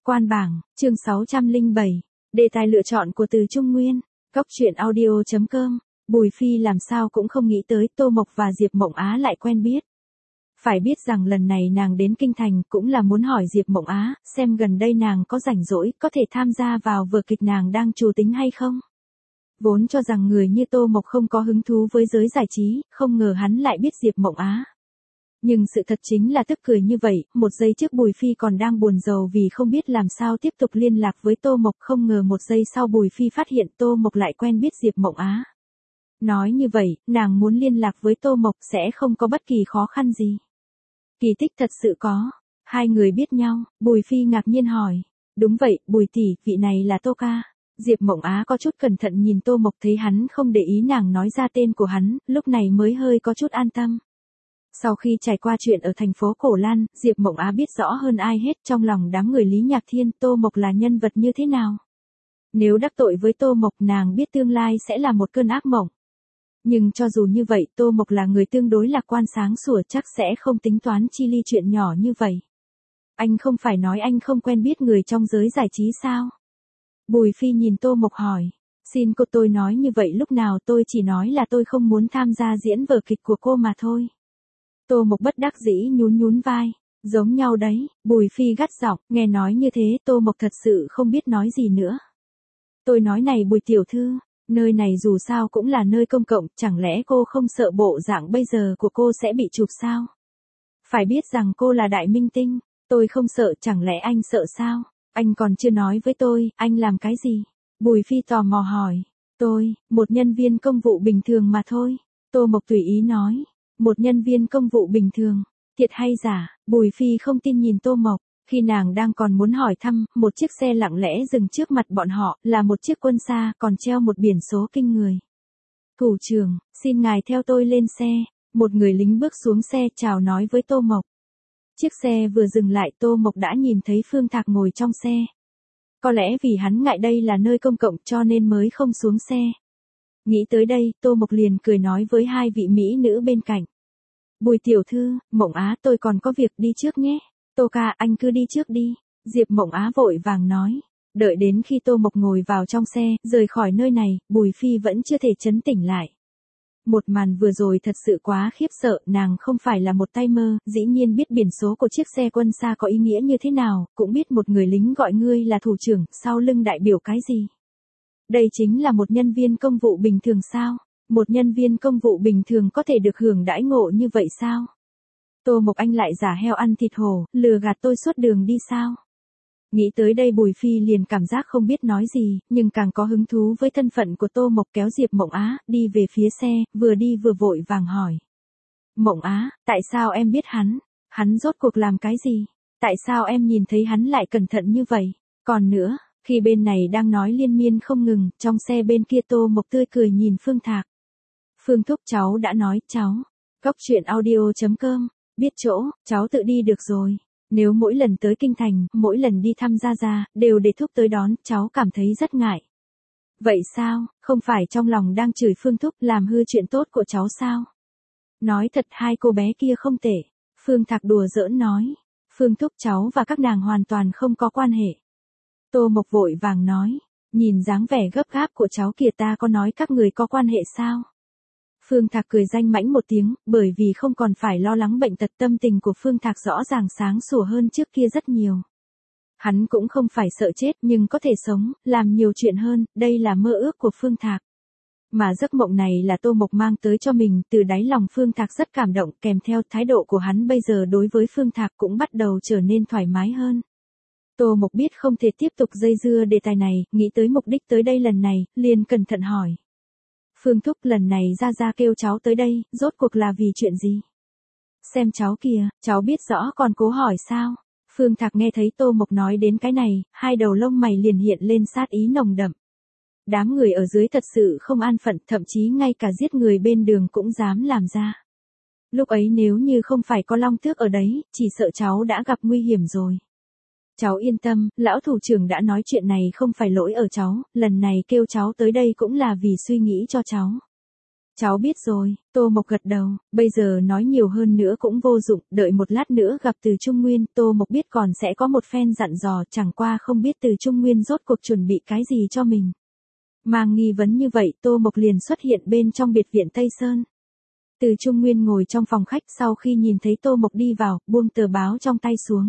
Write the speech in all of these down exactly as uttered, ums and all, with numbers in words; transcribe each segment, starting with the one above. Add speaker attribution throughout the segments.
Speaker 1: Quan bảng, chương sáu trăm lẻ bảy. Đề tài lựa chọn của Từ Trung Nguyên. Cóc truyện audio chấm com. Bùi Phi làm sao cũng không nghĩ tới Tô Mộc và Diệp Mộng Á lại quen biết. Phải biết rằng lần này nàng đến Kinh Thành cũng là muốn hỏi Diệp Mộng Á, xem gần đây nàng có rảnh rỗi, có thể tham gia vào vở kịch nàng đang trù tính hay không. Vốn cho rằng người như Tô Mộc không có hứng thú với giới giải trí, không ngờ hắn lại biết Diệp Mộng Á. Nhưng sự thật chính là tức cười như vậy, một giây trước Bùi Phi còn đang buồn rầu vì không biết làm sao tiếp tục liên lạc với Tô Mộc, không ngờ một giây sau Bùi Phi phát hiện Tô Mộc lại quen biết Diệp Mộng Á. Nói như vậy, nàng muốn liên lạc với Tô Mộc sẽ không có bất kỳ khó khăn gì. Kỳ tích thật sự có. Hai người biết nhau, Bùi Phi ngạc nhiên hỏi. Đúng vậy, Bùi tỷ, vị này là Tô ca. Diệp Mộng Á có chút cẩn thận nhìn Tô Mộc, thấy hắn không để ý nàng nói ra tên của hắn, lúc này mới hơi có chút an tâm. Sau khi trải qua chuyện ở thành phố Cổ Lan, Diệp Mộng Á biết rõ hơn ai hết trong lòng đám người Lý Nhạc Thiên, Tô Mộc là nhân vật như thế nào. Nếu đắc tội với Tô Mộc, nàng biết tương lai sẽ là một cơn ác mộng. Nhưng cho dù như vậy, Tô Mộc là người tương đối lạc quan sáng sủa, chắc sẽ không tính toán chi ly chuyện nhỏ như vậy. Anh không phải nói anh không quen biết người trong giới giải trí sao? Bùi Phi nhìn Tô Mộc hỏi. Xin cô, tôi nói như vậy lúc nào, tôi chỉ nói là tôi không muốn tham gia diễn vở kịch của cô mà thôi. Tô Mộc bất đắc dĩ nhún nhún vai. Giống nhau đấy, Bùi Phi gắt giọng, nghe nói như thế Tô Mộc thật sự không biết nói gì nữa. Tôi nói này Bùi tiểu thư, nơi này dù sao cũng là nơi công cộng, chẳng lẽ cô không sợ bộ dạng bây giờ của cô sẽ bị chụp sao? Phải biết rằng cô là đại minh tinh, tôi không sợ, chẳng lẽ anh sợ sao? Anh còn chưa nói với tôi, anh làm cái gì? Bùi Phi tò mò hỏi. Tôi, một nhân viên công vụ bình thường mà thôi. Tô Mộc tùy ý nói. Một nhân viên công vụ bình thường, thiệt hay giả? Bùi Phi không tin nhìn Tô Mộc. Khi nàng đang còn muốn hỏi thăm, một chiếc xe lặng lẽ dừng trước mặt bọn họ, là một chiếc quân xa, còn treo một biển số kinh người. Thủ trưởng, xin ngài theo tôi lên xe. Một người lính bước xuống xe chào nói với Tô Mộc. Chiếc xe vừa dừng lại, Tô Mộc đã nhìn thấy Phương Thạc ngồi trong xe. Có lẽ vì hắn ngại đây là nơi công cộng cho nên mới không xuống xe. Nghĩ tới đây, Tô Mộc liền cười nói với hai vị mỹ nữ bên cạnh. Bùi tiểu thư, Mộng Á, tôi còn có việc đi trước nhé. Tô ca, anh cứ đi trước đi. Diệp Mộng Á vội vàng nói. Đợi đến khi Tô Mộc ngồi vào trong xe, rời khỏi nơi này, Bùi Phi vẫn chưa thể trấn tỉnh lại. Một màn vừa rồi thật sự quá khiếp sợ, nàng không phải là một tay mơ, dĩ nhiên biết biển số của chiếc xe quân xa có ý nghĩa như thế nào, cũng biết một người lính gọi ngươi là thủ trưởng, sau lưng đại biểu cái gì. Đây chính là một nhân viên công vụ bình thường sao? Một nhân viên công vụ bình thường có thể được hưởng đãi ngộ như vậy sao? Tô Mộc, anh lại giả heo ăn thịt hổ, lừa gạt tôi suốt đường đi sao? Nghĩ tới đây Bùi Phi liền cảm giác không biết nói gì, nhưng càng có hứng thú với thân phận của Tô Mộc, kéo Diệp Mộng Á, đi về phía xe, vừa đi vừa vội vàng hỏi. Mộng Á, tại sao em biết hắn? Hắn rốt cuộc làm cái gì? Tại sao em nhìn thấy hắn lại cẩn thận như vậy? Còn nữa, khi bên này đang nói liên miên không ngừng, trong xe bên kia Tô Mộc tươi cười nhìn Phương Thạc. Phương thúc, cháu đã nói, cháu. Cóc truyện audio chấm com. Biết chỗ, cháu tự đi được rồi. Nếu mỗi lần tới Kinh Thành, mỗi lần đi thăm Gia Gia, đều để thúc tới đón, cháu cảm thấy rất ngại. Vậy sao, không phải trong lòng đang chửi Phương thúc làm hư chuyện tốt của cháu sao? Nói thật, hai cô bé kia không tệ. Phương Thạc đùa giỡn nói. Phương thúc, cháu và các nàng hoàn toàn không có quan hệ. Tô Mộc vội vàng nói. Nhìn dáng vẻ gấp gáp của cháu kìa, ta có nói các người có quan hệ sao? Phương Thạc cười danh mãnh một tiếng, bởi vì không còn phải lo lắng bệnh tật, tâm tình của Phương Thạc rõ ràng sáng sủa hơn trước kia rất nhiều. Hắn cũng không phải sợ chết nhưng có thể sống, làm nhiều chuyện hơn, đây là mơ ước của Phương Thạc. Mà giấc mộng này là Tô Mộc mang tới cho mình, từ đáy lòng Phương Thạc rất cảm động, kèm theo thái độ của hắn bây giờ đối với Phương Thạc cũng bắt đầu trở nên thoải mái hơn. Tô Mộc biết không thể tiếp tục dây dưa đề tài này, nghĩ tới mục đích tới đây lần này, liền cẩn thận hỏi. Phương thúc, lần này Gia Gia kêu cháu tới đây, rốt cuộc là vì chuyện gì? Xem cháu kìa, cháu biết rõ còn cố hỏi sao? Phương Thạc nghe thấy Tô Mộc nói đến cái này, hai đầu lông mày liền hiện lên sát ý nồng đậm. Đám người ở dưới thật sự không an phận, thậm chí ngay cả giết người bên đường cũng dám làm ra. Lúc ấy nếu như không phải có Long Tước ở đấy, chỉ sợ cháu đã gặp nguy hiểm rồi. Cháu yên tâm, lão thủ trưởng đã nói chuyện này không phải lỗi ở cháu, lần này kêu cháu tới đây cũng là vì suy nghĩ cho cháu. Cháu biết rồi, Tô Mộc gật đầu, bây giờ nói nhiều hơn nữa cũng vô dụng, đợi một lát nữa gặp Từ Trung Nguyên, Tô Mộc biết còn sẽ có một phen dặn dò, chẳng qua không biết Từ Trung Nguyên rốt cuộc chuẩn bị cái gì cho mình. Mang nghi vấn như vậy, Tô Mộc liền xuất hiện bên trong biệt viện Tây Sơn. Từ Trung Nguyên ngồi trong phòng khách sau khi nhìn thấy Tô Mộc đi vào, buông tờ báo trong tay xuống.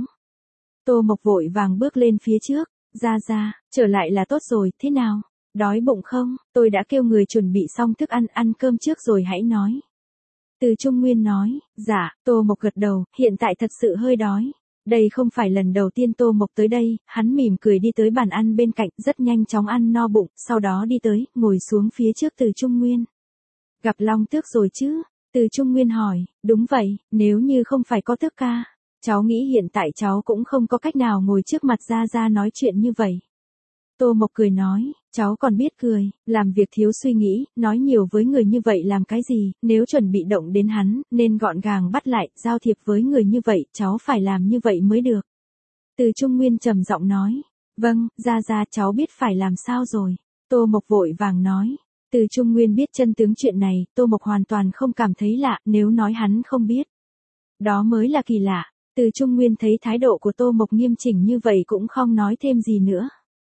Speaker 1: Tô Mộc vội vàng bước lên phía trước, ra ra, trở lại là tốt rồi, thế nào? Đói bụng không? Tôi đã kêu người chuẩn bị xong thức ăn, ăn cơm trước rồi hãy nói. Từ Trung Nguyên nói, dạ, Tô Mộc gật đầu, hiện tại thật sự hơi đói. Đây không phải lần đầu tiên Tô Mộc tới đây, hắn mỉm cười đi tới bàn ăn bên cạnh, rất nhanh chóng ăn no bụng, sau đó đi tới, ngồi xuống phía trước Từ Trung Nguyên. Gặp Long Tước rồi chứ? Từ Trung Nguyên hỏi, đúng vậy, nếu như không phải có Tước ca, cháu nghĩ hiện tại cháu cũng không có cách nào ngồi trước mặt Gia Gia nói chuyện như vậy. Tô Mộc cười nói, cháu còn biết cười, làm việc thiếu suy nghĩ, nói nhiều với người như vậy làm cái gì, nếu chuẩn bị động đến hắn, nên gọn gàng bắt lại, giao thiệp với người như vậy, cháu phải làm như vậy mới được. Từ Trung Nguyên trầm giọng nói, vâng, Gia Gia cháu biết phải làm sao rồi. Tô Mộc vội vàng nói, Từ Trung Nguyên biết chân tướng chuyện này, Tô Mộc hoàn toàn không cảm thấy lạ, nếu nói hắn không biết. Đó mới là kỳ lạ, Từ Trung Nguyên thấy thái độ của Tô Mộc nghiêm chỉnh như vậy cũng không nói thêm gì nữa.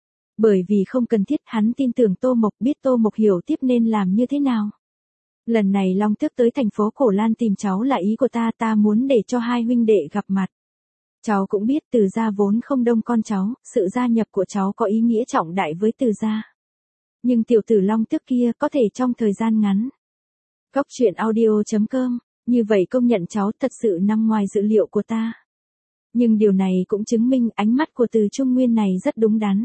Speaker 1: Bởi vì không cần thiết, hắn tin tưởng Tô Mộc, biết Tô Mộc hiểu tiếp nên làm như thế nào. Lần này Long Tước tới thành phố Cổ Lan tìm cháu là ý của ta, ta muốn để cho hai huynh đệ gặp mặt. Cháu cũng biết Từ gia vốn không đông con cháu, sự gia nhập của cháu có ý nghĩa trọng đại với Từ gia. Nhưng tiểu tử Long Tước kia có thể trong thời gian ngắn. Góc truyện audio chấm com, như vậy công nhận cháu thật sự nằm ngoài dự liệu của ta. Nhưng điều này cũng chứng minh ánh mắt của Từ Trung Nguyên này rất đúng đắn.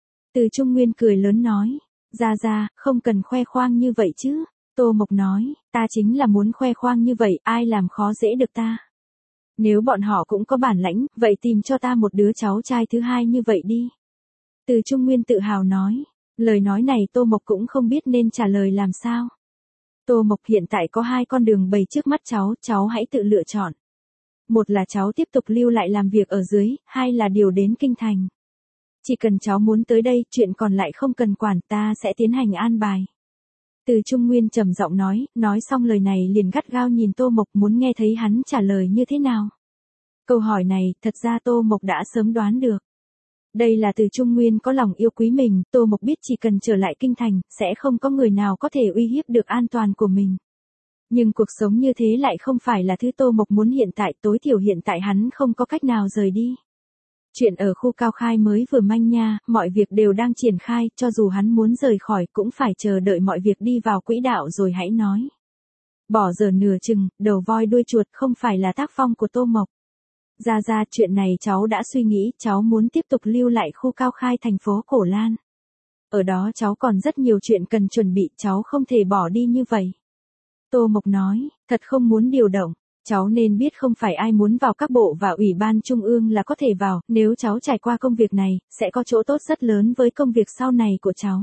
Speaker 1: Từ Trung Nguyên cười lớn nói, Gia Gia, không cần khoe khoang như vậy chứ. Tô Mộc nói, ta chính là muốn khoe khoang như vậy, ai làm khó dễ được ta. Nếu bọn họ cũng có bản lãnh, vậy tìm cho ta một đứa cháu trai thứ hai như vậy đi. Từ Trung Nguyên tự hào nói, lời nói này Tô Mộc cũng không biết nên trả lời làm sao. Tô Mộc hiện tại có hai con đường bày trước mắt cháu, cháu hãy tự lựa chọn. Một là cháu tiếp tục lưu lại làm việc ở dưới, hai là điều đến kinh thành. Chỉ cần cháu muốn tới đây, chuyện còn lại không cần quản, ta sẽ tiến hành an bài. Từ Trung Nguyên trầm giọng nói, nói xong lời này liền gắt gao nhìn Tô Mộc muốn nghe thấy hắn trả lời như thế nào. Câu hỏi này, thật ra Tô Mộc đã sớm đoán được. Đây là Từ Trung Nguyên có lòng yêu quý mình, Tô Mộc biết chỉ cần trở lại kinh thành, sẽ không có người nào có thể uy hiếp được an toàn của mình. Nhưng cuộc sống như thế lại không phải là thứ Tô Mộc muốn hiện tại, tối thiểu hiện tại hắn không có cách nào rời đi. Chuyện ở khu Cao Khai mới vừa manh nha, mọi việc đều đang triển khai, cho dù hắn muốn rời khỏi cũng phải chờ đợi mọi việc đi vào quỹ đạo rồi hãy nói. Bỏ giờ nửa chừng, đầu voi đuôi chuột không phải là tác phong của Tô Mộc. Ra ra chuyện này cháu đã suy nghĩ, cháu muốn tiếp tục lưu lại khu Cao Khai thành phố Cổ Lan. Ở đó cháu còn rất nhiều chuyện cần chuẩn bị, cháu không thể bỏ đi như vậy. Tô Mộc nói, thật không muốn điều động. Cháu nên biết không phải ai muốn vào các bộ và ủy ban trung ương là có thể vào, nếu cháu trải qua công việc này, sẽ có chỗ tốt rất lớn với công việc sau này của cháu.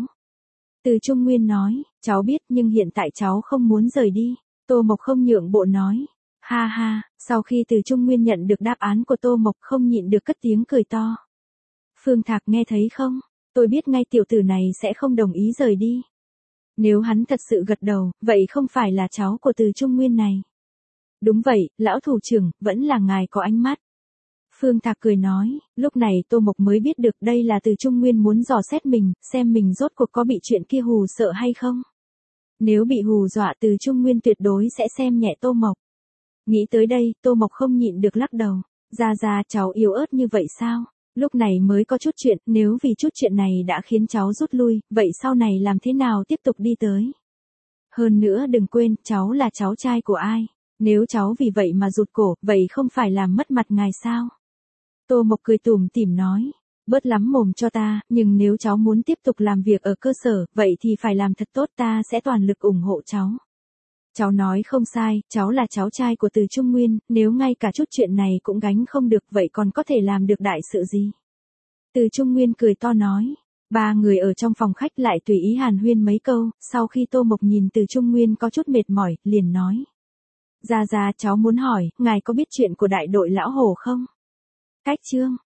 Speaker 1: Từ Trung Nguyên nói, cháu biết nhưng hiện tại cháu không muốn rời đi. Tô Mộc không nhượng bộ nói, ha ha, sau khi Từ Trung Nguyên nhận được đáp án của Tô Mộc không nhịn được cất tiếng cười to. Phương Thạc nghe thấy không? Tôi biết ngay tiểu tử này sẽ không đồng ý rời đi. Nếu hắn thật sự gật đầu, vậy không phải là cháu của Từ Trung Nguyên này. Đúng vậy, lão thủ trưởng, vẫn là ngài có ánh mắt. Phương Thạc cười nói, lúc này Tô Mộc mới biết được đây là Từ Trung Nguyên muốn dò xét mình, xem mình rốt cuộc có bị chuyện kia hù sợ hay không. Nếu bị hù dọa Từ Trung Nguyên tuyệt đối sẽ xem nhẹ Tô Mộc. Nghĩ tới đây, Tô Mộc không nhịn được lắc đầu. Ra ra cháu yếu ớt như vậy sao? Lúc này mới có chút chuyện, nếu vì chút chuyện này đã khiến cháu rút lui, vậy sau này làm thế nào tiếp tục đi tới? Hơn nữa đừng quên, cháu là cháu trai của ai? Nếu cháu vì vậy mà rụt cổ, vậy không phải làm mất mặt ngài sao? Tô Mộc cười tủm tỉm nói, bớt lắm mồm cho ta, nhưng nếu cháu muốn tiếp tục làm việc ở cơ sở, vậy thì phải làm thật tốt, ta sẽ toàn lực ủng hộ cháu. Cháu nói không sai, cháu là cháu trai của Từ Trung Nguyên, nếu ngay cả chút chuyện này cũng gánh không được, vậy còn có thể làm được đại sự gì? Từ Trung Nguyên cười to nói. Ba người ở trong phòng khách lại tùy ý hàn huyên mấy câu, sau khi Tô Mộc nhìn Từ Trung Nguyên có chút mệt mỏi, liền nói. Ra ra cháu muốn hỏi, ngài có biết chuyện của đại đội lão hổ không? Cách chương,